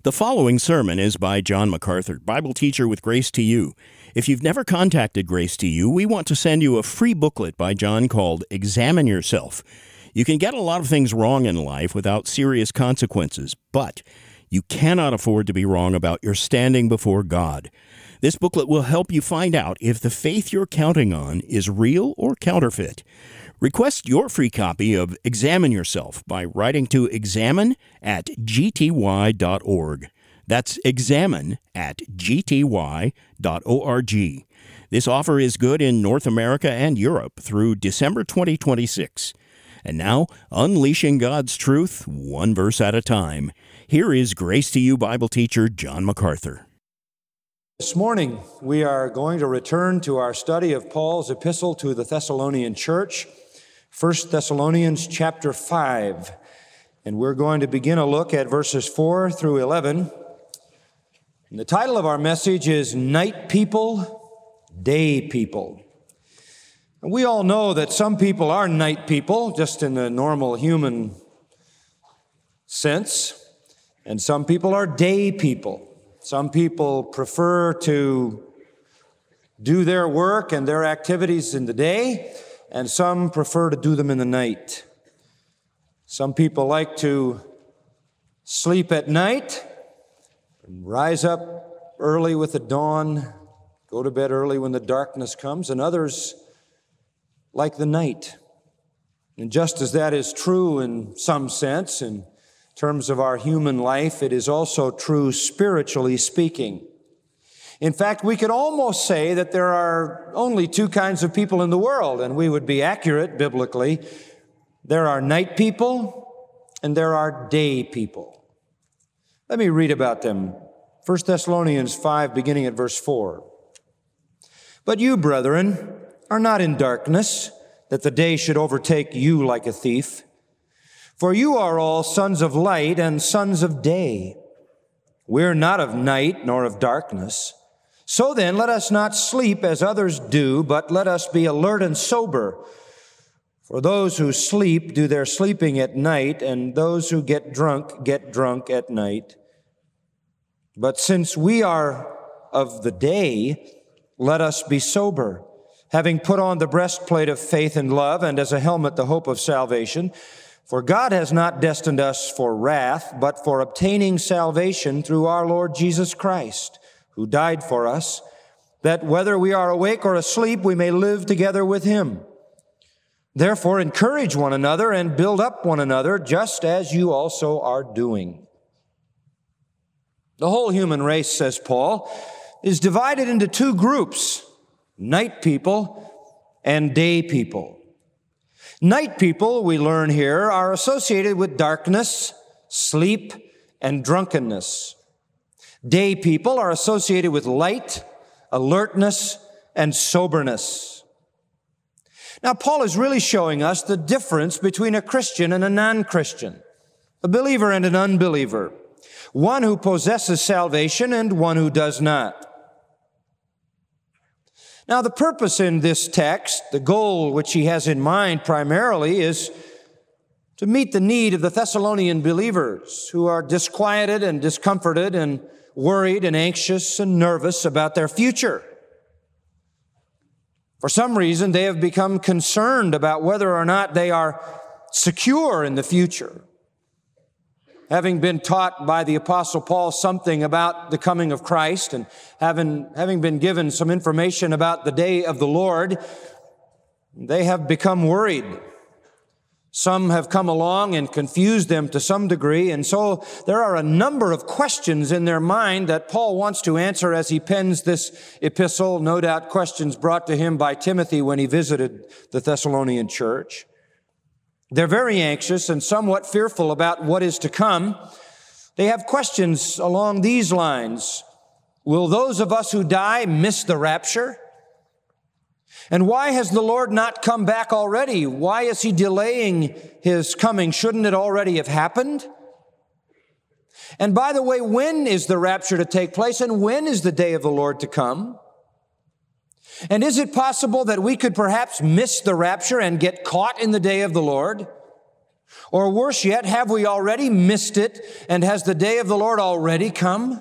The following sermon is by John MacArthur, Bible teacher with Grace to You. If you've never contacted Grace to You, we want to send you a free booklet by John called Examine Yourself. You can get a lot of things wrong in life without serious consequences, but you cannot afford to be wrong about your standing before God. This booklet will help you find out if the faith you're counting on is real or counterfeit. Request your free copy of Examine Yourself by writing to examine@gty.org. That's examine@gty.org. This offer is good in North America and Europe through December 2026. And now, unleashing God's truth, one verse at a time. Here is Grace to You Bible teacher John MacArthur. This morning, we are going to return to our study of Paul's epistle to the Thessalonian church, 1 Thessalonians chapter 5. And we're going to begin a look at verses 4 through 11. And the title of our message is Night People, Day People. And we all know that some people are night people, just in the normal human sense, and some people are day people. Some people prefer to do their work and their activities in the day, and some prefer to do them in the night. Some people like to sleep at night, and rise up early with the dawn, go to bed early when the darkness comes, and others like the night. And just as that is true in some sense, in terms of our human life, it is also true spiritually speaking. In fact, we could almost say that there are only two kinds of people in the world, and we would be accurate biblically. There are night people and there are day people. Let me read about them. 1 Thessalonians 5, beginning at verse 4. But you, brethren, are not in darkness, that the day should overtake you like a thief. For you are all sons of light and sons of day. We're not of night nor of darkness. So then, let us not sleep as others do, but let us be alert and sober. For those who sleep do their sleeping at night, and those who get drunk at night. But since we are of the day, let us be sober, having put on the breastplate of faith and love, and as a helmet the hope of salvation. For God has not destined us for wrath, but for obtaining salvation through our Lord Jesus Christ, who died for us, that whether we are awake or asleep, we may live together with him. Therefore, encourage one another and build up one another, just as you also are doing. The whole human race, says Paul, is divided into two groups, night people and day people. Night people, we learn here, are associated with darkness, sleep, and drunkenness. Day people are associated with light, alertness, and soberness. Now, Paul is really showing us the difference between a Christian and a non-Christian, a believer and an unbeliever, one who possesses salvation and one who does not. Now, the purpose in this text, the goal which he has in mind primarily, is to meet the need of the Thessalonian believers who are disquieted and discomforted and worried and anxious and nervous about their future. For some reason, they have become concerned about whether or not they are secure in the future. Having been taught by the Apostle Paul something about the coming of Christ and having been given some information about the day of the Lord, they have become worried. Some have come along and confused them to some degree, and so there are a number of questions in their mind that Paul wants to answer as he pens this epistle, no doubt questions brought to him by Timothy when he visited the Thessalonian church. They're very anxious and somewhat fearful about what is to come. They have questions along these lines. Will those of us who die miss the rapture? And why has the Lord not come back already? Why is he delaying his coming? Shouldn't it already have happened? And by the way, when is the rapture to take place, and when is the day of the Lord to come? And is it possible that we could perhaps miss the rapture and get caught in the day of the Lord? Or worse yet, have we already missed it, and has the day of the Lord already come?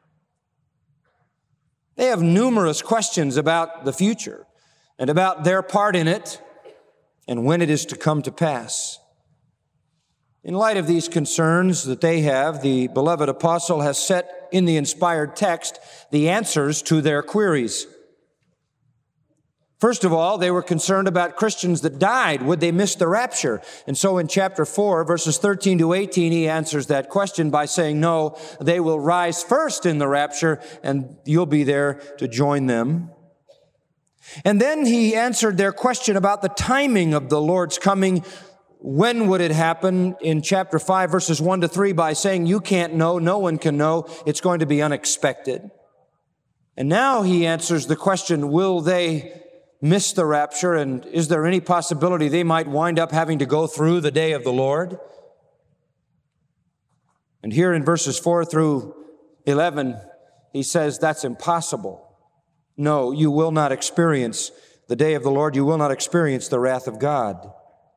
They have numerous questions about the future and about their part in it and when it is to come to pass. In light of these concerns that they have, the beloved apostle has set in the inspired text the answers to their queries. First of all, they were concerned about Christians that died. Would they miss the rapture? And so in chapter 4, verses 13 to 18, he answers that question by saying, no, they will rise first in the rapture, and you'll be there to join them. And then he answered their question about the timing of the Lord's coming. When would it happen? In chapter 5, verses 1 to 3, by saying, you can't know, no one can know, it's going to be unexpected. And now he answers the question, will they miss the rapture, and is there any possibility they might wind up having to go through the day of the Lord? And here in verses 4 through 11, he says that's impossible. No, you will not experience the day of the Lord. You will not experience the wrath of God.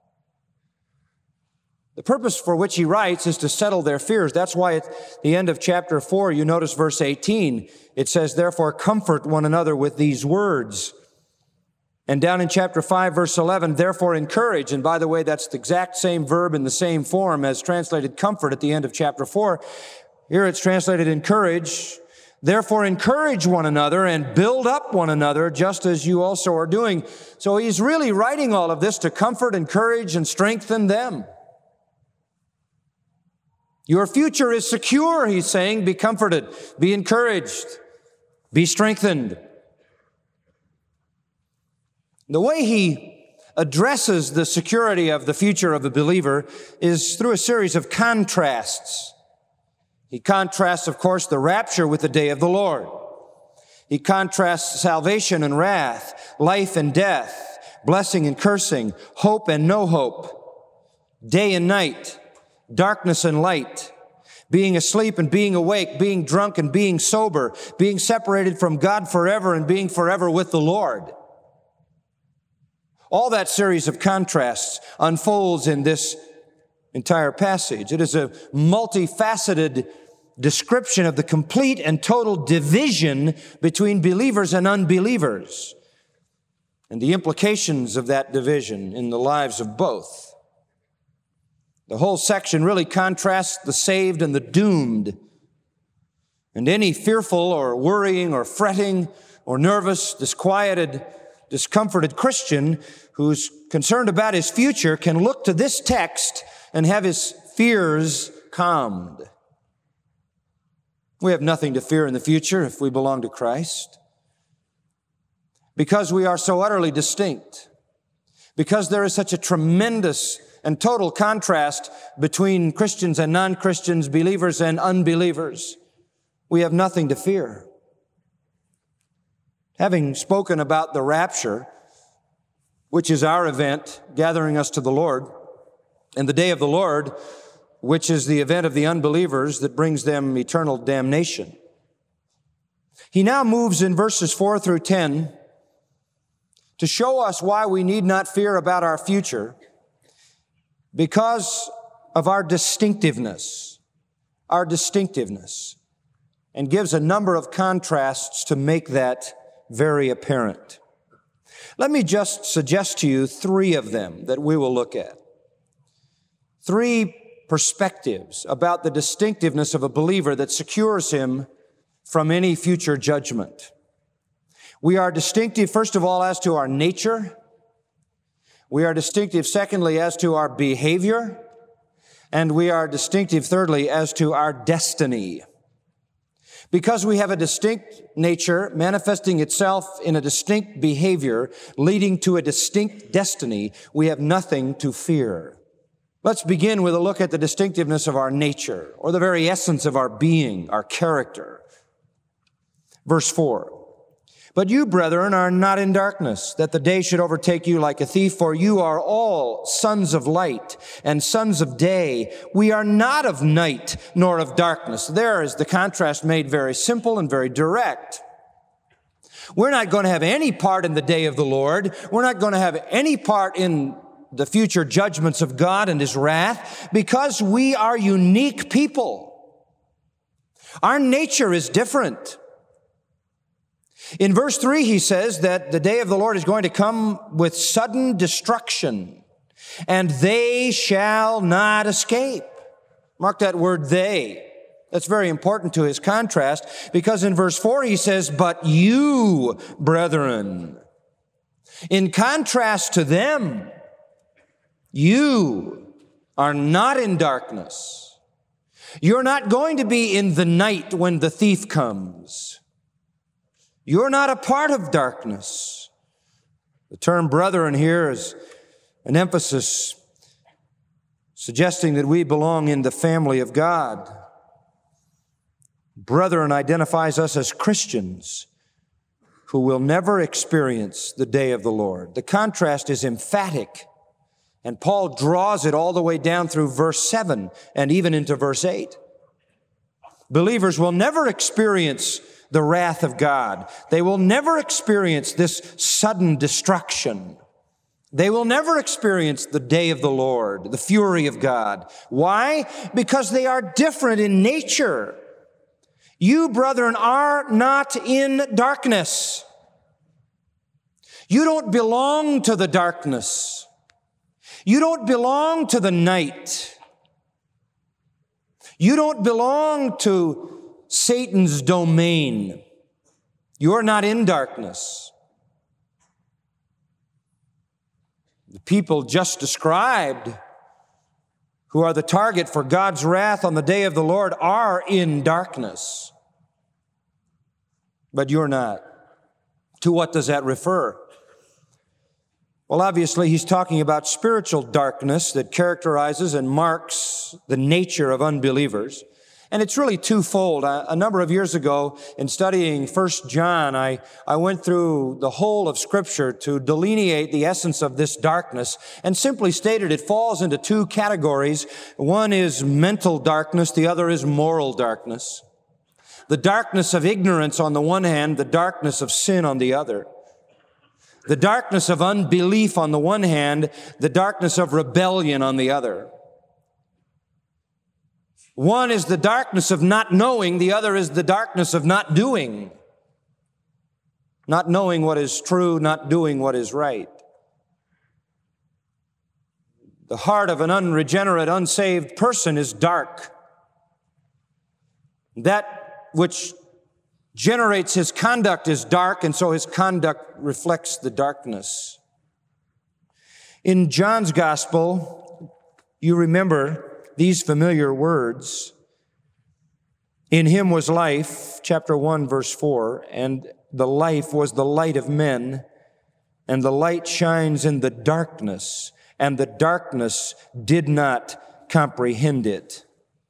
The purpose for which he writes is to settle their fears. That's why at the end of chapter 4, you notice verse 18, it says, therefore comfort one another with these words. And down in chapter 5, verse 11, therefore encourage. And by the way, that's the exact same verb in the same form as translated comfort at the end of chapter 4. Here it's translated encourage. Therefore encourage one another and build up one another, just as you also are doing. So he's really writing all of this to comfort, encourage, and strengthen them. Your future is secure, he's saying. Be comforted, be encouraged, be strengthened. The way he addresses the security of the future of a believer is through a series of contrasts. He contrasts, of course, the rapture with the day of the Lord. He contrasts salvation and wrath, life and death, blessing and cursing, hope and no hope, day and night, darkness and light, being asleep and being awake, being drunk and being sober, being separated from God forever and being forever with the Lord. All that series of contrasts unfolds in this entire passage. It is a multifaceted description of the complete and total division between believers and unbelievers, and the implications of that division in the lives of both. The whole section really contrasts the saved and the doomed. And any fearful or worrying or fretting or nervous, disquieted, discomforted Christian who's concerned about his future can look to this text and have his fears calmed. We have nothing to fear in the future if we belong to Christ, because we are so utterly distinct, because there is such a tremendous and total contrast between Christians and non-Christians, believers and unbelievers. We have nothing to fear. Having spoken about the rapture, which is our event gathering us to the Lord, and the day of the Lord, which is the event of the unbelievers that brings them eternal damnation, he now moves in verses 4 through 10 to show us why we need not fear about our future, because of our distinctiveness, and gives a number of contrasts to make that very apparent. Let me just suggest to you 3 of them that we will look at. 3 perspectives about the distinctiveness of a believer that secures him from any future judgment. We are distinctive, first of all, as to our nature. We are distinctive, secondly, as to our behavior. And we are distinctive, thirdly, as to our destiny. Because we have a distinct nature manifesting itself in a distinct behavior leading to a distinct destiny, we have nothing to fear. Let's begin with a look at the distinctiveness of our nature, or the very essence of our being, our character. Verse 4. But you, brethren, are not in darkness, that the day should overtake you like a thief, for you are all sons of light and sons of day. We are not of night nor of darkness. There is the contrast made very simple and very direct. We're not going to have any part in the day of the Lord. We're not going to have any part in the future judgments of God and His wrath because we are unique people. Our nature is different. In verse 3, he says that the day of the Lord is going to come with sudden destruction, and they shall not escape. Mark that word, they. That's very important to his contrast, because in verse 4 he says, but you, brethren. In contrast to them, you are not in darkness. You're not going to be in the night when the thief comes. You're not a part of darkness. The term brethren here is an emphasis suggesting that we belong in the family of God. Brethren identifies us as Christians who will never experience the day of the Lord. The contrast is emphatic, and Paul draws it all the way down through verse 7 and even into verse 8. Believers will never experience the wrath of God. They will never experience this sudden destruction. They will never experience the day of the Lord, the fury of God. Why? Because they are different in nature. You, brethren, are not in darkness. You don't belong to the darkness. You don't belong to the night. You don't belong to Satan's domain. You're not in darkness. The people just described, who are the target for God's wrath on the day of the Lord, are in darkness. But you're not. To what does that refer? Well, obviously, he's talking about spiritual darkness that characterizes and marks the nature of unbelievers. And it's really twofold. A number of years ago, in studying 1 John, I went through the whole of Scripture to delineate the essence of this darkness, and simply stated it falls into two categories. One is mental darkness, the other is moral darkness. The darkness of ignorance on the one hand, the darkness of sin on the other. The darkness of unbelief on the one hand, the darkness of rebellion on the other. One is the darkness of not knowing, the other is the darkness of not doing. Not knowing what is true, not doing what is right. The heart of an unregenerate, unsaved person is dark. That which generates his conduct is dark, and so his conduct reflects the darkness. In John's gospel, you remember these familiar words. In him was life, chapter 1, verse 4, and the life was the light of men, and the light shines in the darkness, and the darkness did not comprehend it.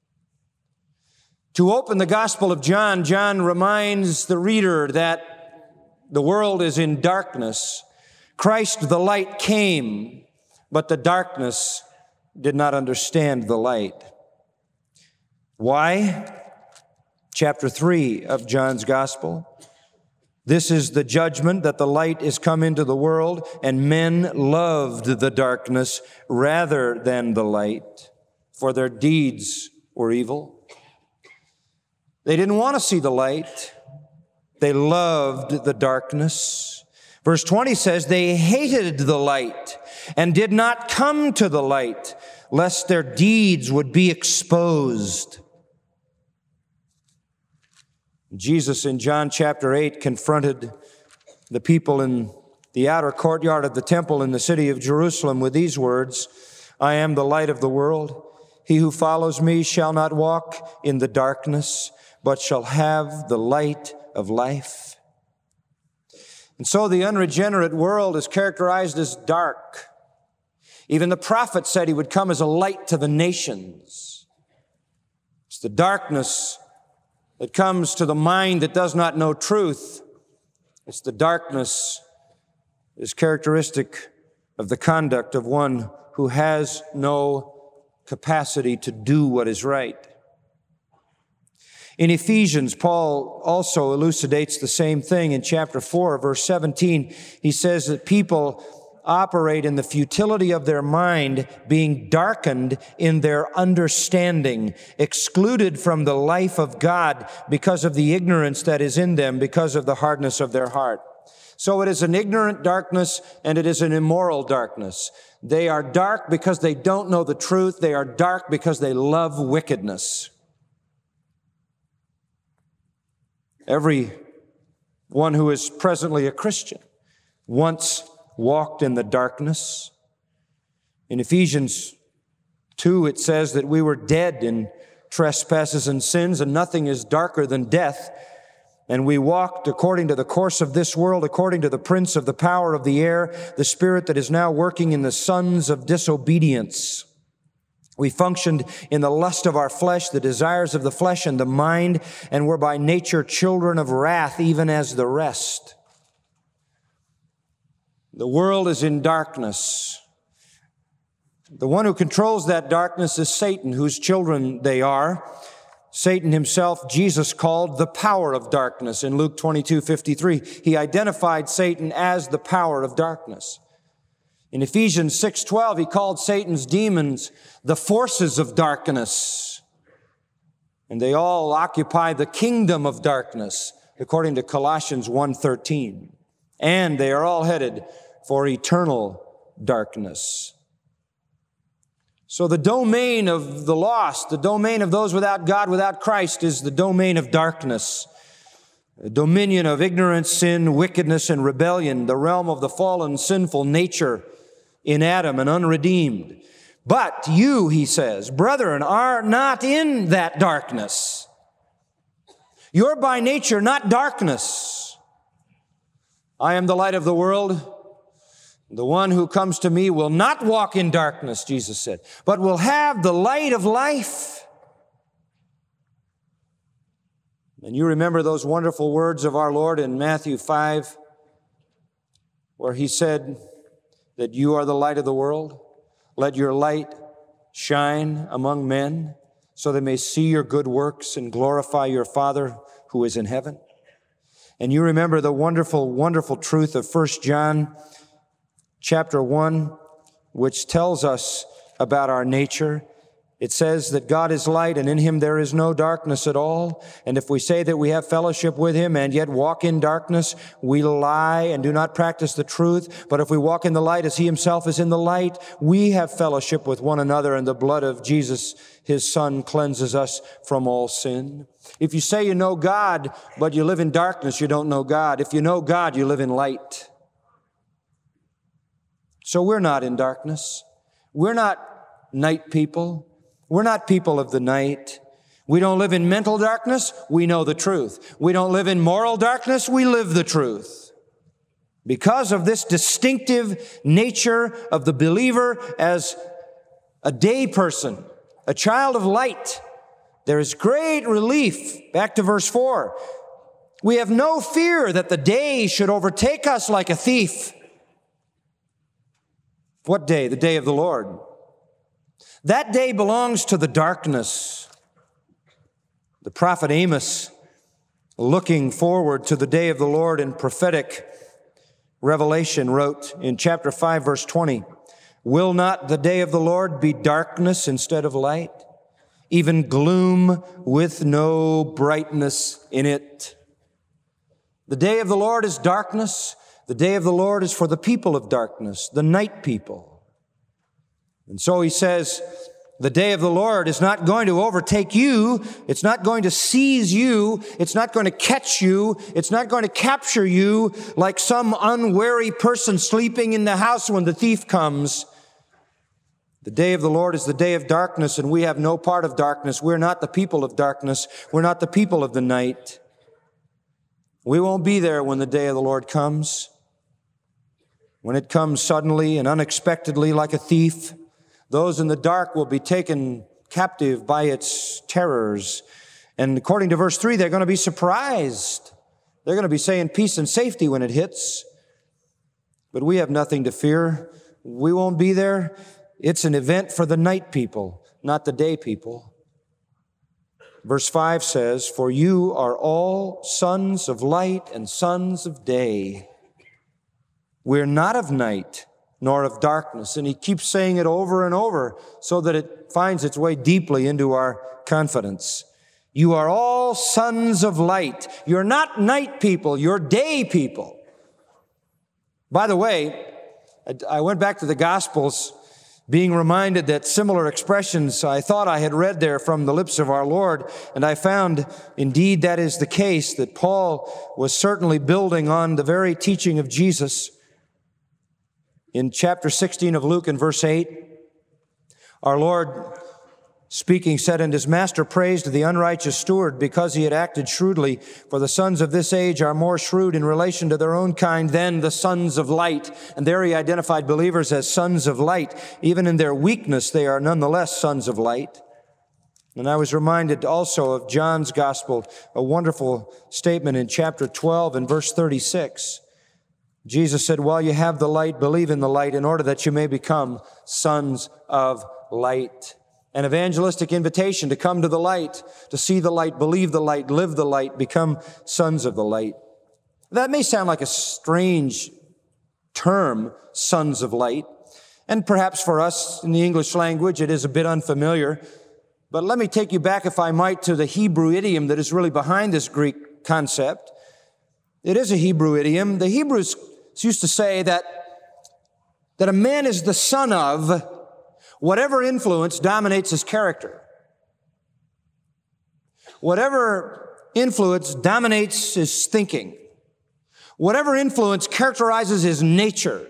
To open the Gospel of John, John reminds the reader that the world is in darkness. Christ, the light, came, but the darkness did not understand the light. Why? Chapter 3 of John's Gospel. This is the judgment, that the light is come into the world, and men loved the darkness rather than the light, for their deeds were evil. They didn't want to see the light. They loved the darkness. Verse 20 says, they hated the light and did not come to the light, lest their deeds would be exposed. Jesus in John chapter 8 confronted the people in the outer courtyard of the temple in the city of Jerusalem with these words, I am the light of the world. He who follows me shall not walk in the darkness, but shall have the light of life. And so the unregenerate world is characterized as dark. Even the prophet said he would come as a light to the nations. It's the darkness that comes to the mind that does not know truth. It's the darkness that is characteristic of the conduct of one who has no capacity to do what is right. In Ephesians, Paul also elucidates the same thing in chapter 4, verse 17. He says that people operate in the futility of their mind, being darkened in their understanding, excluded from the life of God because of the ignorance that is in them, because of the hardness of their heart. So it is an ignorant darkness and it is an immoral darkness. They are dark because they don't know the truth. They are dark because they love wickedness. Every one who is presently a Christian once walked in the darkness. In Ephesians 2, it says that we were dead in trespasses and sins, and nothing is darker than death. And we walked according to the course of this world, according to the prince of the power of the air, the spirit that is now working in the sons of disobedience. We functioned in the lust of our flesh, the desires of the flesh and the mind, and were by nature children of wrath, even as the rest. The world is in darkness. The one who controls that darkness is Satan, whose children they are. Satan himself, Jesus called the power of darkness in Luke 22:53. He identified Satan as the power of darkness. In Ephesians 6:12, he called Satan's demons the forces of darkness. And they all occupy the kingdom of darkness, according to Colossians 1:13. And they are all headed for eternal darkness. So the domain of the lost, the domain of those without God, without Christ, is the domain of darkness. The dominion of ignorance, sin, wickedness, and rebellion, the realm of the fallen, sinful nature in Adam and unredeemed. But you, he says, brethren, are not in that darkness. You're by nature not darkness. I am the light of the world. The one who comes to me will not walk in darkness, Jesus said, but will have the light of life. And you remember those wonderful words of our Lord in Matthew 5, where he said that you are the light of the world. Let your light shine among men so they may see your good works and glorify your Father who is in heaven. And you remember the wonderful, wonderful truth of 1 John chapter 1, which tells us about our nature. It says that God is light and in him there is no darkness at all. And if we say that we have fellowship with him and yet walk in darkness, we lie and do not practice the truth. But if we walk in the light as he himself is in the light, we have fellowship with one another, and the blood of Jesus, his son, cleanses us from all sin. If you say you know God, but you live in darkness, you don't know God. If you know God, you live in light. So we're not in darkness. We're not night people. We're not people of the night. We don't live in mental darkness. We know the truth. We don't live in moral darkness. We live the truth. Because of this distinctive nature of the believer as a day person, a child of light, there is great relief. Back to verse 4. We have no fear that the day should overtake us like a thief. What day? The day of the Lord. That day belongs to the darkness. The prophet Amos, looking forward to the day of the Lord in prophetic revelation, wrote in chapter 5, verse 20, will not the day of the Lord be darkness instead of light, even gloom with no brightness in it? The day of the Lord is darkness. The day of the Lord is for the people of darkness, the night people. And so he says, the day of the Lord is not going to overtake you. It's not going to seize you. It's not going to catch you. It's not going to capture you like some unwary person sleeping in the house when the thief comes. The day of the Lord is the day of darkness, and we have no part of darkness. We're not the people of darkness. We're not the people of the night. We won't be there when the day of the Lord comes. When it comes suddenly and unexpectedly like a thief, those in the dark will be taken captive by its terrors. And according to verse 3, they're going to be surprised. They're going to be saying peace and safety when it hits. But we have nothing to fear. We won't be there. It's an event for the night people, not the day people. Verse 5 says, for you are all sons of light and sons of day. We're not of night nor of darkness. And he keeps saying it over and over so that it finds its way deeply into our confidence. You are all sons of light. You're not night people, you're day people. By the way, I went back to the Gospels being reminded that similar expressions I thought I had read there from the lips of our Lord, and I found indeed that is the case, that Paul was certainly building on the very teaching of Jesus. In chapter 16 of Luke in verse 8, our Lord speaking said, "And his master praised the unrighteous steward because he had acted shrewdly. For the sons of this age are more shrewd in relation to their own kind than the sons of light." And there he identified believers as sons of light. Even in their weakness, they are nonetheless sons of light. And I was reminded also of John's gospel, a wonderful statement in chapter 12 and verse 36. Jesus said, "While you have the light, believe in the light in order that you may become sons of light." An evangelistic invitation to come to the light, to see the light, believe the light, live the light, become sons of the light. That may sound like a strange term, sons of light, and perhaps for us in the English language it is a bit unfamiliar, but let me take you back, if I might, to the Hebrew idiom that is really behind this Greek concept. It is a Hebrew idiom. The Hebrews used to say that a man is the son of whatever influence dominates his character. Whatever influence dominates his thinking. Whatever influence characterizes his nature.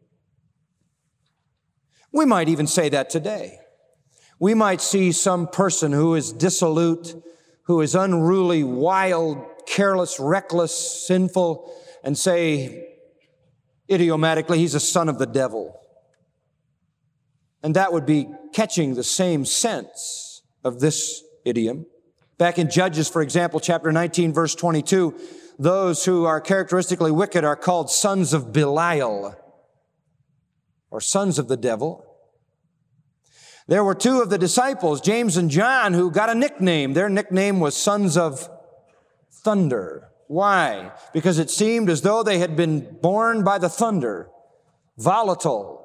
We might even say that today. We might see some person who is dissolute, who is unruly, wild, careless, reckless, sinful, and say idiomatically, he's a son of the devil. And that would be catching the same sense of this idiom. Back in Judges, for example, chapter 19, verse 22, those who are characteristically wicked are called sons of Belial, or sons of the devil. There were two of the disciples, James and John, who got a nickname. Their nickname was sons of thunder. Why? Because it seemed as though they had been born by the thunder, volatile,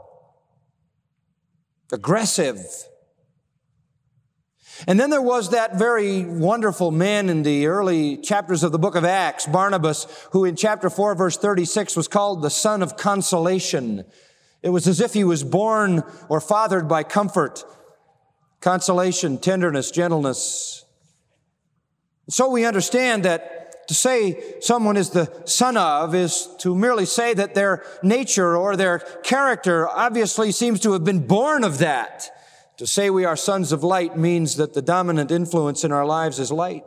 aggressive. And then there was that very wonderful man in the early chapters of the book of Acts, Barnabas, who in chapter 4, verse 36 was called the son of consolation. It was as if he was born or fathered by comfort, consolation, tenderness, gentleness. So we understand that to say someone is the son of is to merely say that their nature or their character obviously seems to have been born of that. To say we are sons of light means that the dominant influence in our lives is light.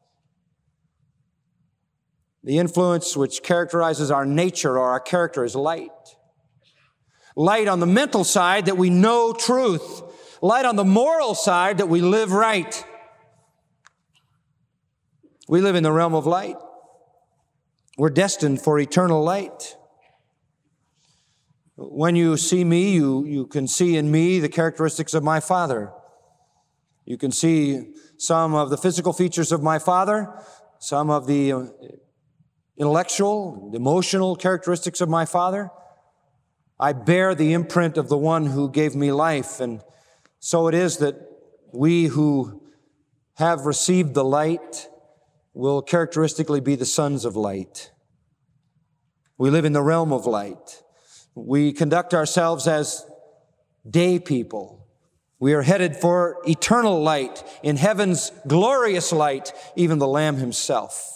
The influence which characterizes our nature or our character is light. Light on the mental side that we know truth. Light on the moral side that we live right. We live in the realm of light. We're destined for eternal light. When you see me, you can see in me the characteristics of my Father. You can see some of the physical features of my Father, some of the intellectual, emotional characteristics of my Father. I bear the imprint of the one who gave me life, and so it is that we who have received the light will characteristically be the sons of light. We live in the realm of light. We conduct ourselves as day people. We are headed for eternal light, in heaven's glorious light, even the Lamb himself.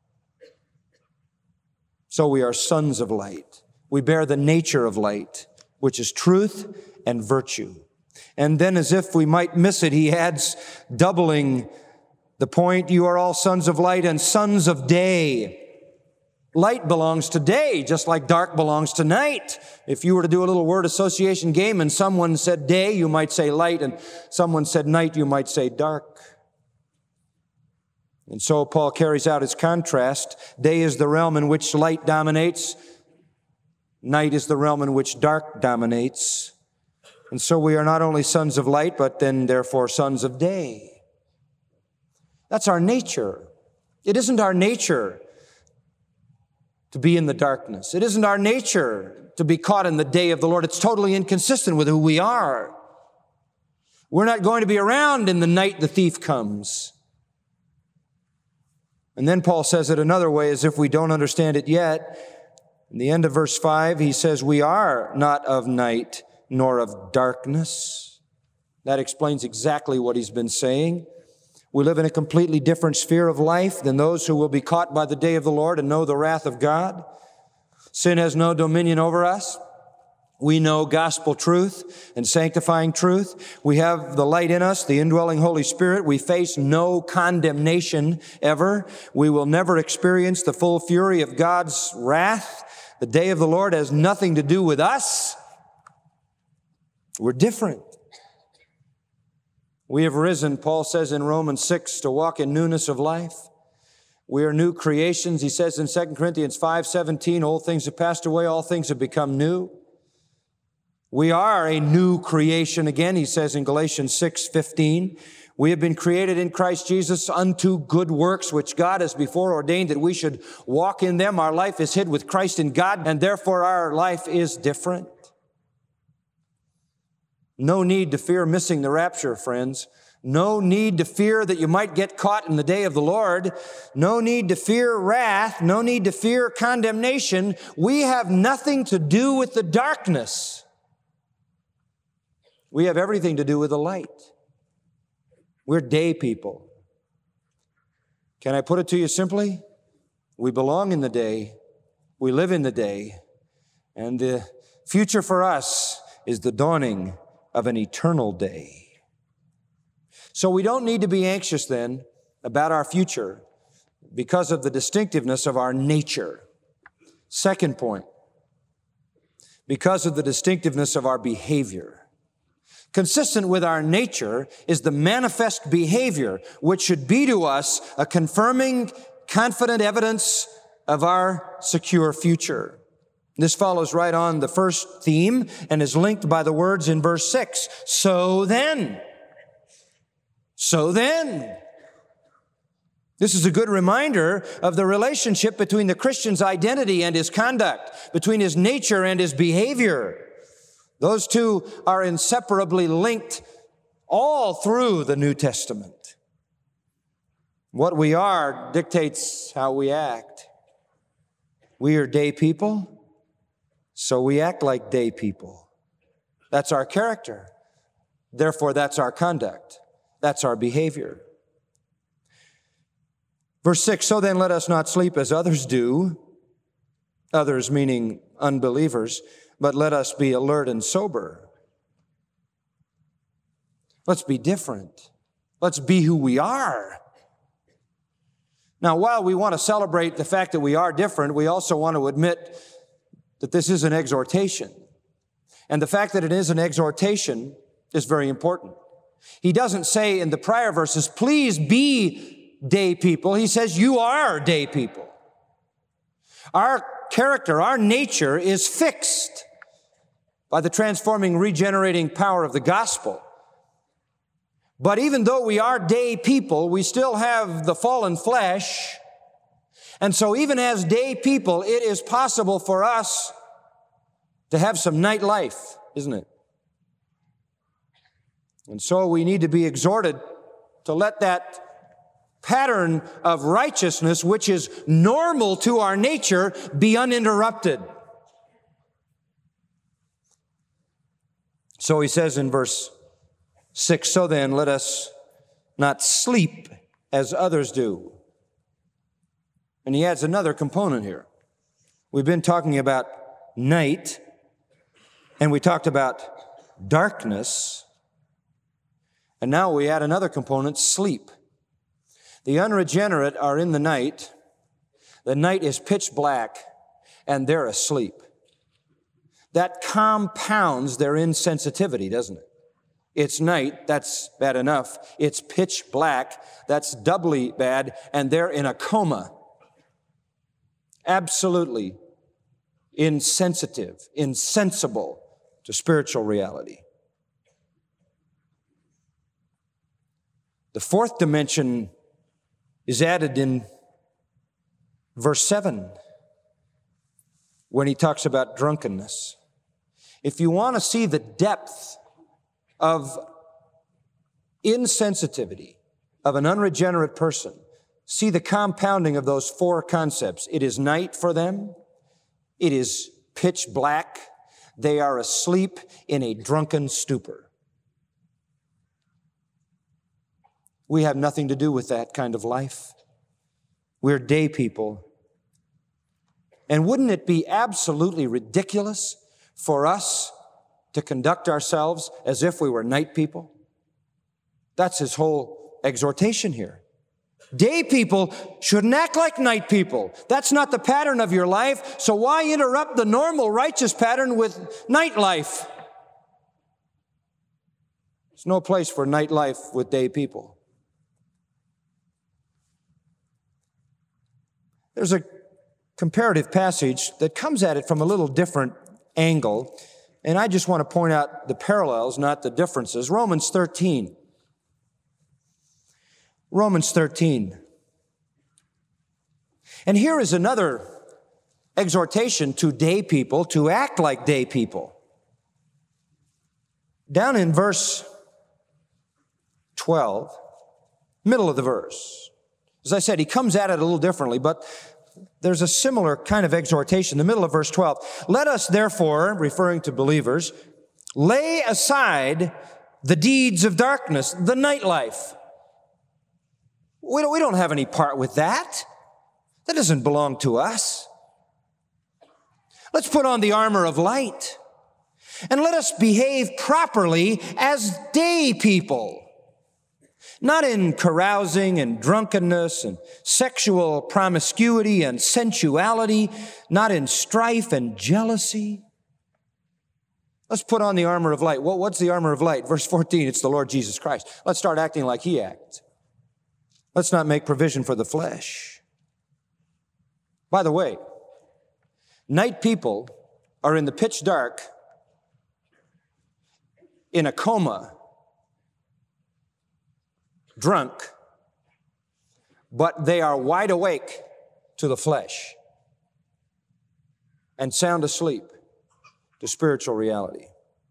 So we are sons of light. We bear the nature of light, which is truth and virtue. And then, as if we might miss it, he adds, doubling the point, you are all sons of light and sons of day. Light belongs to day, just like dark belongs to night. If you were to do a little word association game and someone said day, you might say light, and someone said night, you might say dark. And so Paul carries out his contrast. Day is the realm in which light dominates. Night is the realm in which dark dominates. And so we are not only sons of light, but then therefore sons of day. That's our nature. It isn't our nature to be in the darkness. It isn't our nature to be caught in the day of the Lord. It's totally inconsistent with who we are. We're not going to be around in the night the thief comes. And then Paul says it another way, as if we don't understand it yet. In the end of verse 5, he says, we are not of night nor of darkness. That explains exactly what he's been saying. We live in a completely different sphere of life than those who will be caught by the day of the Lord and know the wrath of God. Sin has no dominion over us. We know gospel truth and sanctifying truth. We have the light in us, the indwelling Holy Spirit. We face no condemnation ever. We will never experience the full fury of God's wrath. The day of the Lord has nothing to do with us. We're different. We have risen, Paul says in Romans 6, to walk in newness of life. We are new creations. He says in 2 Corinthians 5:17, old things have passed away, all things have become new. We are a new creation again, he says in Galatians 6:15. We have been created in Christ Jesus unto good works, which God has before ordained that we should walk in them. Our life is hid with Christ in God, and therefore our life is different. No need to fear missing the rapture, friends. No need to fear that you might get caught in the day of the Lord. No need to fear wrath. No need to fear condemnation. We have nothing to do with the darkness. We have everything to do with the light. We're day people. Can I put it to you simply? We belong in the day. We live in the day. And the future for us is the dawning of an eternal day. So we don't need to be anxious then about our future because of the distinctiveness of our nature. Second point, because of the distinctiveness of our behavior. Consistent with our nature is the manifest behavior, which should be to us a confirming, confident evidence of our secure future. This follows right on the first theme and is linked by the words in verse 6. So then. This is a good reminder of the relationship between the Christian's identity and his conduct, between his nature and his behavior. Those two are inseparably linked all through the New Testament. What we are dictates how we act. We are day people. So we act like day people. That's our character. Therefore, that's our conduct. That's our behavior. Verse 6, so then let us not sleep as others do, others meaning unbelievers, but let us be alert and sober. Let's be different. Let's be who we are. Now, while we want to celebrate the fact that we are different, we also want to admit that this is an exhortation. And the fact that it is an exhortation is very important. He doesn't say in the prior verses, please be day people. He says, you are day people. Our character, our nature is fixed by the transforming, regenerating power of the gospel. But even though we are day people, we still have the fallen flesh. And so even as day people, it is possible for us to have some night life, isn't it? And so we need to be exhorted to let that pattern of righteousness, which is normal to our nature, be uninterrupted. So he says in verse 6, so then let us not sleep as others do. And he adds another component here. We've been talking about night, and we talked about darkness, and now we add another component, sleep. The unregenerate are in the night. The night is pitch black, and they're asleep. That compounds their insensitivity, doesn't it? It's night, that's bad enough. It's pitch black, that's doubly bad, and they're in a coma. Absolutely insensitive, insensible to spiritual reality. The fourth dimension is added in verse 7. when he talks about drunkenness. If you want to see the depth of insensitivity of an unregenerate person, see the compounding of those four concepts. It is night for them. It is pitch black. They are asleep in a drunken stupor. We have nothing to do with that kind of life. We're day people. And wouldn't it be absolutely ridiculous for us to conduct ourselves as if we were night people? That's his whole exhortation here. Day people shouldn't act like night people. That's not the pattern of your life, so why interrupt the normal righteous pattern with night life? There's no place for night life with day people. There's a comparative passage that comes at it from a little different angle, and I just want to point out the parallels, not the differences. Romans 13. Romans 13. And here is another exhortation to day people to act like day people. Down in verse 12, middle of the verse. As I said, he comes at it a little differently, but there's a similar kind of exhortation. The middle of verse 12. Let us therefore, referring to believers, lay aside the deeds of darkness, the night life. We don't have any part with that. That doesn't belong to us. Let's put on the armor of light and let us behave properly as day people. Not in carousing and drunkenness and sexual promiscuity and sensuality, not in strife and jealousy. Let's put on the armor of light. Well, what's the armor of light? Verse 14, it's the Lord Jesus Christ. Let's start acting like he acts. Let's not make provision for the flesh. By the way, night people are in the pitch dark, in a coma, drunk, but they are wide awake to the flesh and sound asleep to spiritual reality.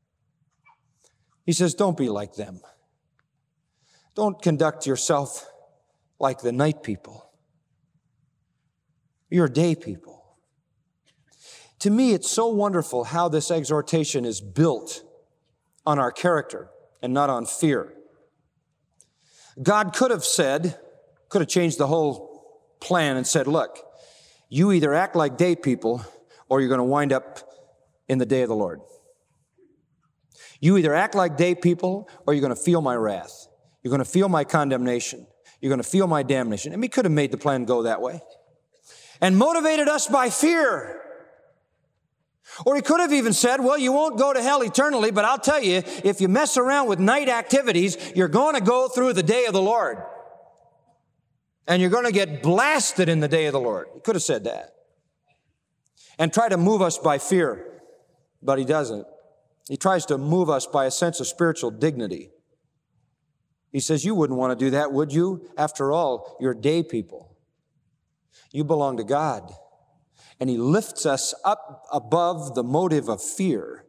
He says, don't be like them. Don't conduct yourself like the night people. You're day people. To me, it's so wonderful how this exhortation is built on our character and not on fear. God could have changed the whole plan and said, look, you either act like day people or you're going to wind up in the day of the Lord. You either act like day people or you're going to feel my wrath. You're going to feel my condemnation. You're going to feel my damnation. And he could have made the plan go that way and motivated us by fear. Or he could have even said, well, you won't go to hell eternally, but I'll tell you, if you mess around with night activities, you're going to go through the day of the Lord. And you're going to get blasted in the day of the Lord. He could have said that. And try to move us by fear, but he doesn't. He tries to move us by a sense of spiritual dignity. He says, you wouldn't want to do that, would you? After all, you're day people. You belong to God. And he lifts us up above the motive of fear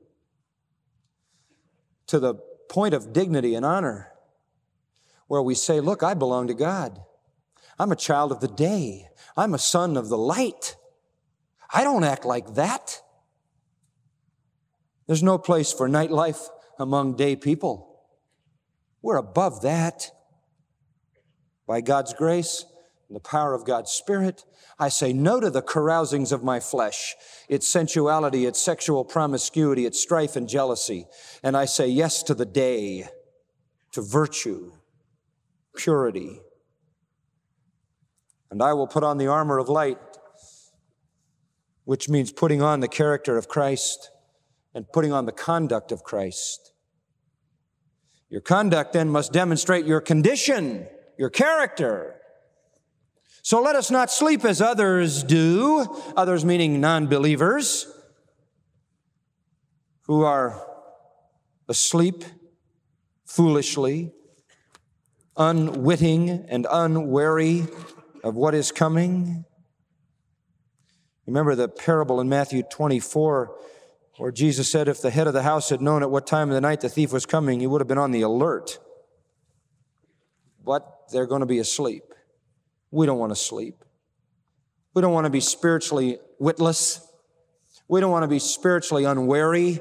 to the point of dignity and honor where we say, look, I belong to God. I'm a child of the day. I'm a son of the light. I don't act like that. There's no place for night life among day people. We're above that. By God's grace and the power of God's Spirit, I say no to the carousings of my flesh, its sensuality, its sexual promiscuity, its strife and jealousy. And I say yes to the day, to virtue, purity. And I will put on the armor of light, which means putting on the character of Christ and putting on the conduct of Christ. Your conduct then must demonstrate your condition, your character. So let us not sleep as others do, others meaning non-believers, who are asleep foolishly, unwitting and unwary of what is coming. Remember the parable in Matthew 24 where Jesus said if the head of the house had known at what time of the night the thief was coming, he would have been on the alert. But they're going to be asleep. We don't want to sleep. We don't want to be spiritually witless. We don't want to be spiritually unwary.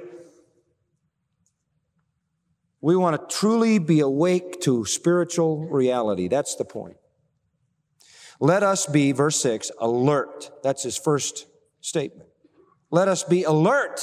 We want to truly be awake to spiritual reality. That's the point. Let us be, verse 6, alert. That's his first statement. Let us be alert.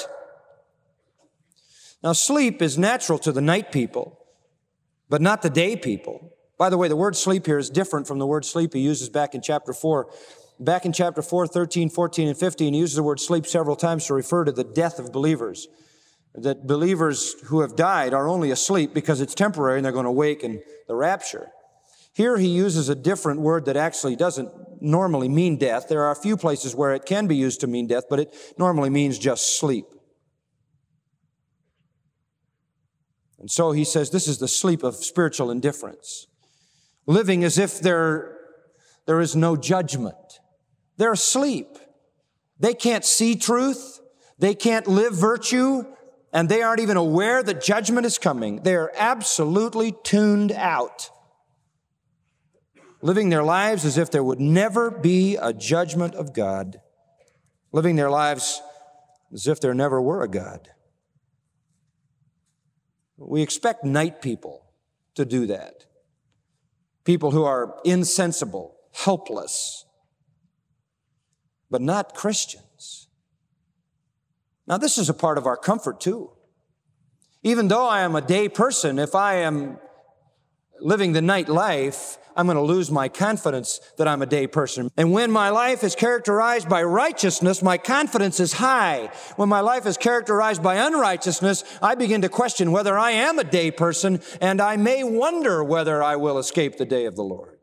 Now, sleep is natural to the night people, but not the day people. By the way, the word sleep here is different from the word sleep he uses back in chapter 4. Back in chapter 4, 13, 14, and 15, he uses the word sleep several times to refer to the death of believers. That believers who have died are only asleep because it's temporary and they're going to wake in the rapture. Here he uses a different word that actually doesn't normally mean death. There are a few places where it can be used to mean death, but it normally means just sleep. And so he says this is the sleep of spiritual indifference. Living as if there is no judgment. They're asleep. They can't see truth. They can't live virtue. And they aren't even aware that judgment is coming. They are absolutely tuned out. Living their lives as if there would never be a judgment of God. Living their lives as if there never were a God. We expect night people to do that. People who are insensible, helpless, but not Christians. Now, this is a part of our comfort, too. Even though I am a day person, if I am living the night life, I'm going to lose my confidence that I'm a day person. And when my life is characterized by righteousness, my confidence is high. When my life is characterized by unrighteousness, I begin to question whether I am a day person, and I may wonder whether I will escape the day of the Lord.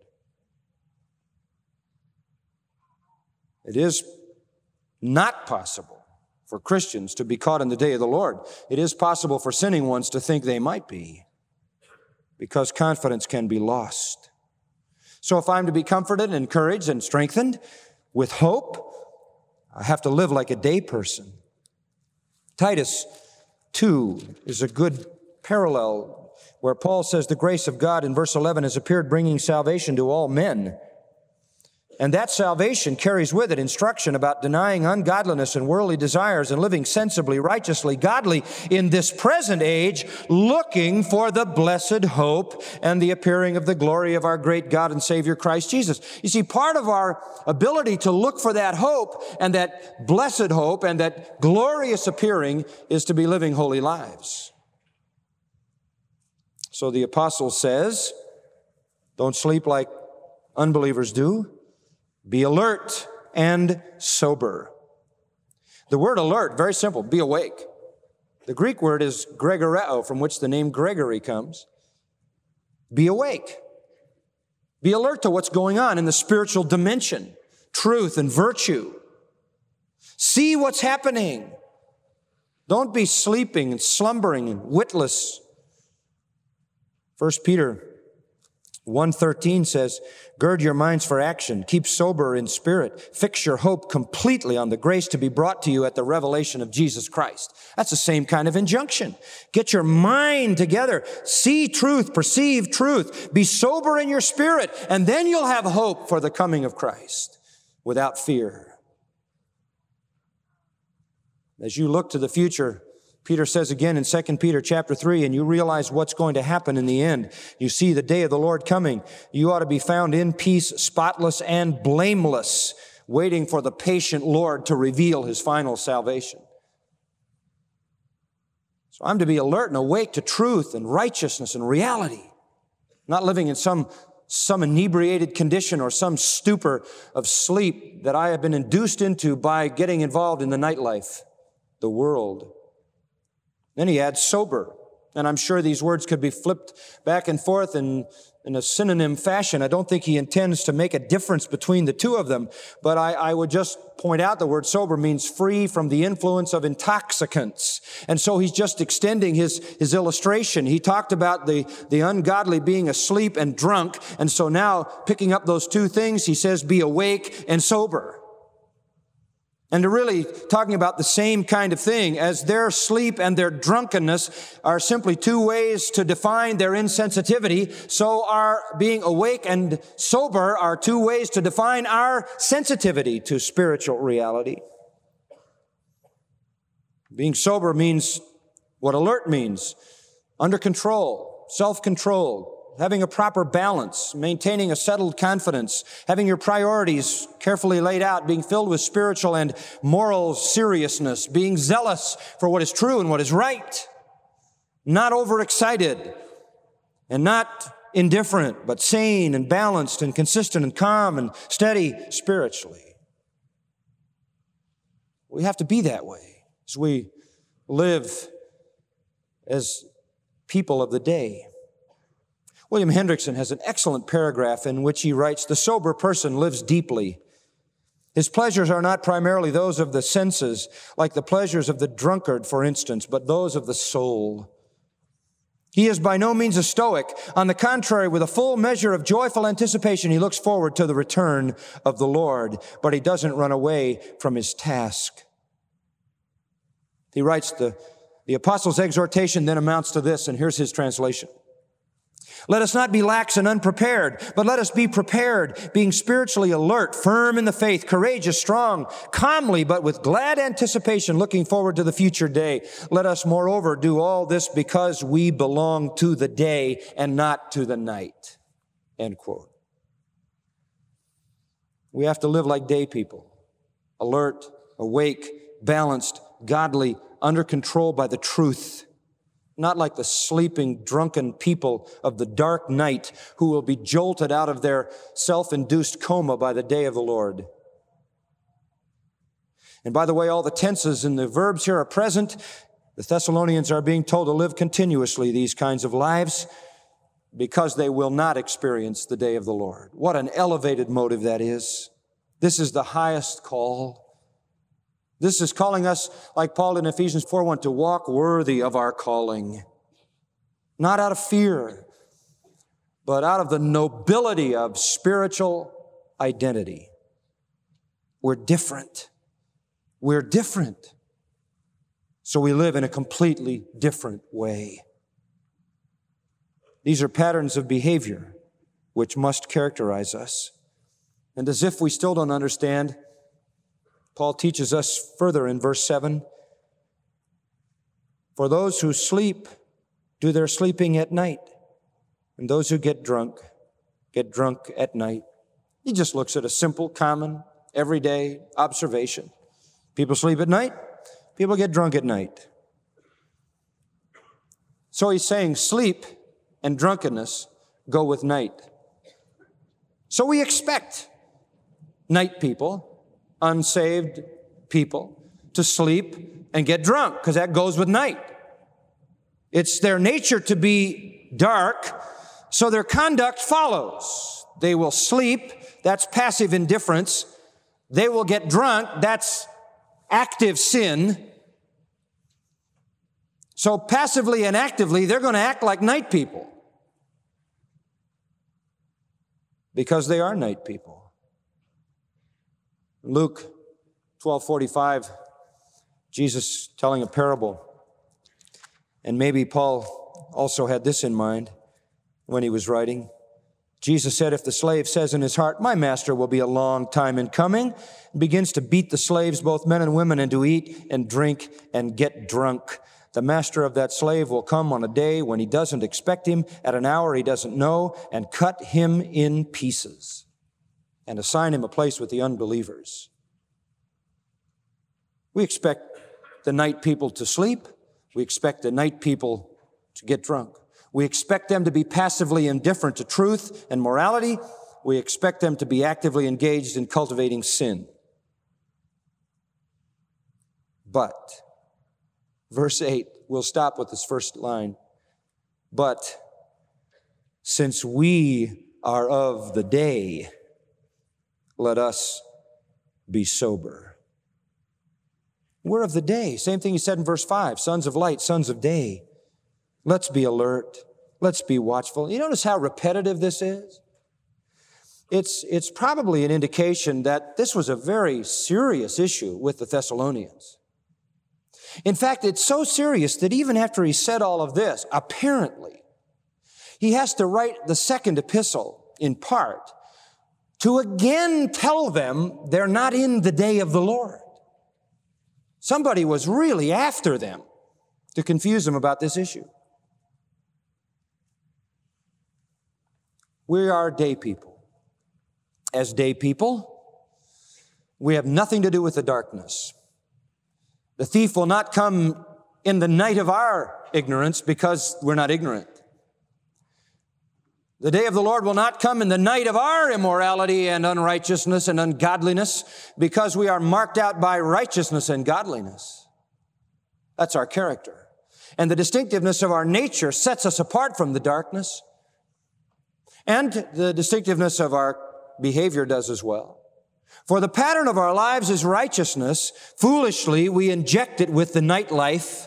It is not possible for Christians to be caught in the day of the Lord. It is possible for sinning ones to think they might be, because confidence can be lost. So if I'm to be comforted and encouraged and strengthened with hope, I have to live like a day person. Titus 2 is a good parallel where Paul says the grace of God in verse 11 has appeared, bringing salvation to all men. And that salvation carries with it instruction about denying ungodliness and worldly desires and living sensibly, righteously, godly in this present age, looking for the blessed hope and the appearing of the glory of our great God and Savior Christ Jesus. You see, part of our ability to look for that hope and that blessed hope and that glorious appearing is to be living holy lives. So the apostle says, don't sleep like unbelievers do. Be alert and sober. The word alert, very simple, be awake. The Greek word is gregoreo, from which the name Gregory comes. Be awake. Be alert to what's going on in the spiritual dimension, truth and virtue. See what's happening. Don't be sleeping and slumbering and witless. 1 Peter 1:13 says, gird your minds for action, keep sober in spirit, fix your hope completely on the grace to be brought to you at the revelation of Jesus Christ. That's the same kind of injunction. Get your mind together, see truth, perceive truth, be sober in your spirit, and then you'll have hope for the coming of Christ without fear. As you look to the future, Peter says again in 2 Peter chapter 3, and you realize what's going to happen in the end. You see the day of the Lord coming. You ought to be found in peace, spotless and blameless, waiting for the patient Lord to reveal His final salvation. So I'm to be alert and awake to truth and righteousness and reality, not living in some inebriated condition or some stupor of sleep that I have been induced into by getting involved in the nightlife, the world. Then he adds sober. And I'm sure these words could be flipped back and forth in a synonym fashion. I don't think he intends to make a difference between the two of them. But I would just point out the word sober means free from the influence of intoxicants. And so he's just extending his illustration. He talked about the ungodly being asleep and drunk. And so now, picking up those two things, he says, be awake and sober. And they're really talking about the same kind of thing, as their sleep and their drunkenness are simply two ways to define their insensitivity, so our being awake and sober are two ways to define our sensitivity to spiritual reality. Being sober means what alert means: under control, self-controlled, having a proper balance, maintaining a settled confidence, having your priorities carefully laid out, being filled with spiritual and moral seriousness, being zealous for what is true and what is right, not overexcited and not indifferent, but sane and balanced and consistent and calm and steady spiritually. We have to be that way as we live as people of the day. William Hendrickson has an excellent paragraph in which he writes, "The sober person lives deeply. His pleasures are not primarily those of the senses, like the pleasures of the drunkard, for instance, but those of the soul. He is by no means a stoic. On the contrary, with a full measure of joyful anticipation, he looks forward to the return of the Lord, but he doesn't run away from his task." He writes, the apostle's exhortation then amounts to this, and here's his translation. "Let us not be lax and unprepared, but let us be prepared, being spiritually alert, firm in the faith, courageous, strong, calmly, but with glad anticipation, looking forward to the future day. Let us, moreover, do all this because we belong to the day and not to the night." End quote. We have to live like day people, alert, awake, balanced, godly, under control by the truth. Not like the sleeping, drunken people of the dark night who will be jolted out of their self-induced coma by the day of the Lord. And by the way, all the tenses and the verbs here are present. The Thessalonians are being told to live continuously these kinds of lives because they will not experience the day of the Lord. What an elevated motive that is. This is the highest call. This is calling us, like Paul in Ephesians 4:1, to walk worthy of our calling. Not out of fear, but out of the nobility of spiritual identity. We're different. We're different. So we live in a completely different way. These are patterns of behavior which must characterize us. And as if we still don't understand, Paul teaches us further in verse 7, "For those who sleep do their sleeping at night, and those who get drunk at night." He just looks at a simple, common, everyday observation. People sleep at night, people get drunk at night. So he's saying sleep and drunkenness go with night. So we expect night people, unsaved people, to sleep and get drunk, because that goes with night. It's their nature to be dark, so their conduct follows. They will sleep, that's passive indifference. They will get drunk, that's active sin. So passively and actively, they're going to act like night people, because they are night people. Luke 12:45, Jesus telling a parable. And maybe Paul also had this in mind when he was writing. Jesus said, "If the slave says in his heart, 'My master will be a long time in coming,' and begins to beat the slaves, both men and women, and to eat and drink and get drunk, the master of that slave will come on a day when he doesn't expect him, at an hour he doesn't know, and cut him in pieces and assign him a place with the unbelievers." We expect the night people to sleep. We expect the night people to get drunk. We expect them to be passively indifferent to truth and morality. We expect them to be actively engaged in cultivating sin. But, verse 8, we'll stop with this first line. "But since we are of the day, let us be sober." We're of the day. Same thing he said in verse 5, sons of light, sons of day. Let's be alert. Let's be watchful. You notice how repetitive this is? It's probably an indication that this was a very serious issue with the Thessalonians. In fact, it's so serious that even after he said all of this, apparently, he has to write the second epistle in part to again tell them they're not in the day of the Lord. Somebody was really after them to confuse them about this issue. We are day people. As day people, we have nothing to do with the darkness. The thief will not come in the night of our ignorance because we're not ignorant. The day of the Lord will not come in the night of our immorality and unrighteousness and ungodliness because we are marked out by righteousness and godliness. That's our character. And the distinctiveness of our nature sets us apart from the darkness. And the distinctiveness of our behavior does as well. For the pattern of our lives is righteousness. Foolishly, we inject it with the night life.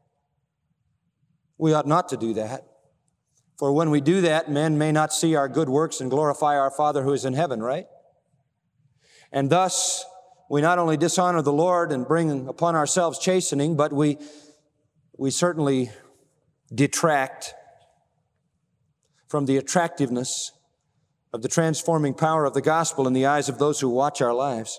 We ought not to do that. For when we do that, men may not see our good works and glorify our Father who is in heaven, right? And thus, we not only dishonor the Lord and bring upon ourselves chastening, but we certainly detract from the attractiveness of the transforming power of the gospel in the eyes of those who watch our lives.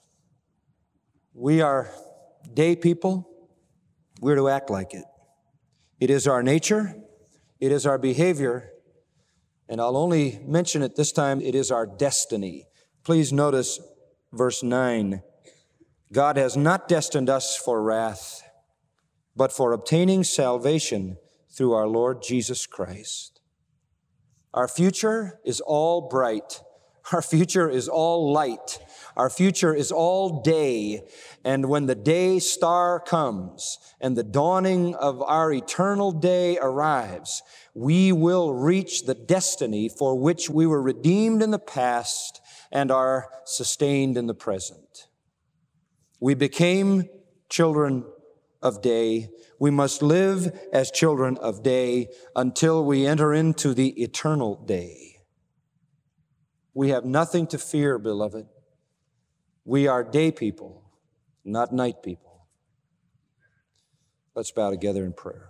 We are day people. We're to act like it. It is our nature. It is our behavior. And I'll only mention it this time. It is our destiny. Please notice verse 9. God has not destined us for wrath, but for obtaining salvation through our Lord Jesus Christ. Our future is all bright. Our future is all light. Our future is all day. And when the day star comes and the dawning of our eternal day arrives, we will reach the destiny for which we were redeemed in the past and are sustained in the present. We became children of day. We must live as children of day until we enter into the eternal day. We have nothing to fear, beloved. We are day people, not night people. Let's bow together in prayer.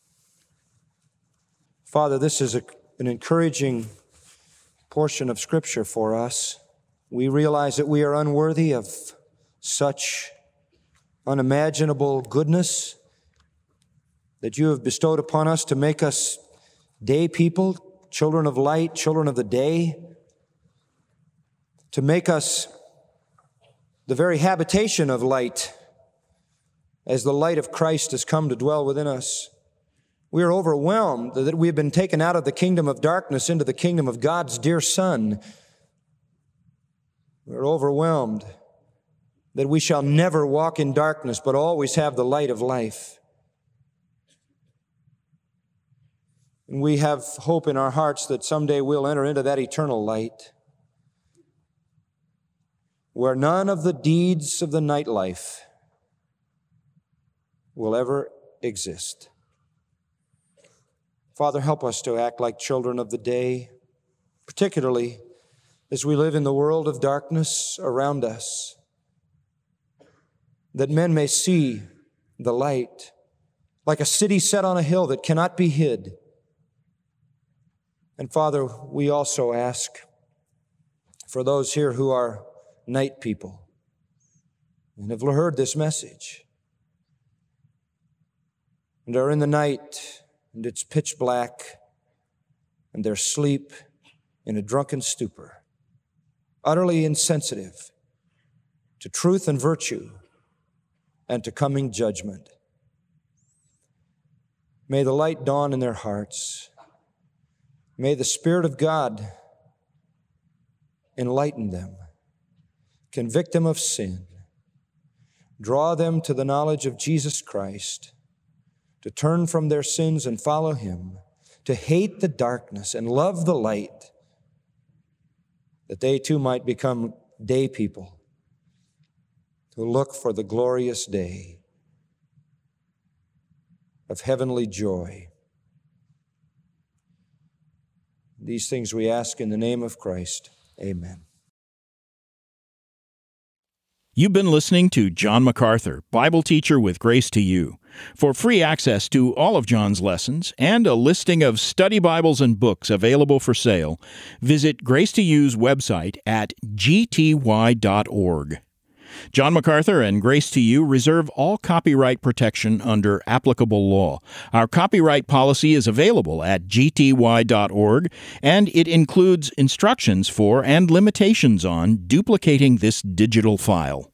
Father, this is an encouraging portion of Scripture for us. We realize that we are unworthy of such unimaginable goodness that you have bestowed upon us to make us day people, children of light, children of the day, to make us the very habitation of light as the light of Christ has come to dwell within us. We are overwhelmed that we have been taken out of the kingdom of darkness into the kingdom of God's dear Son. We're overwhelmed that we shall never walk in darkness, but always have the light of life. And we have hope in our hearts that someday we'll enter into that eternal light, where none of the deeds of the night life will ever exist. Father, help us to act like children of the day, particularly as we live in the world of darkness around us, that men may see the light like a city set on a hill that cannot be hid. And Father, we also ask for those here who are night people and have heard this message and are in the night and it's pitch black and they're asleep in a drunken stupor, utterly insensitive to truth and virtue and to coming judgment. May the light dawn in their hearts. May the Spirit of God enlighten them, convict them of sin, draw them to the knowledge of Jesus Christ, to turn from their sins and follow Him, to hate the darkness and love the light, that they too might become day people who look for the glorious day of heavenly joy. These things we ask in the name of Christ. Amen. You've been listening to John MacArthur, Bible teacher with Grace to You. For free access to all of John's lessons and a listing of study Bibles and books available for sale, visit Grace to You's website at gty.org. John MacArthur and Grace to You reserve all copyright protection under applicable law. Our copyright policy is available at gty.org, and it includes instructions for and limitations on duplicating this digital file.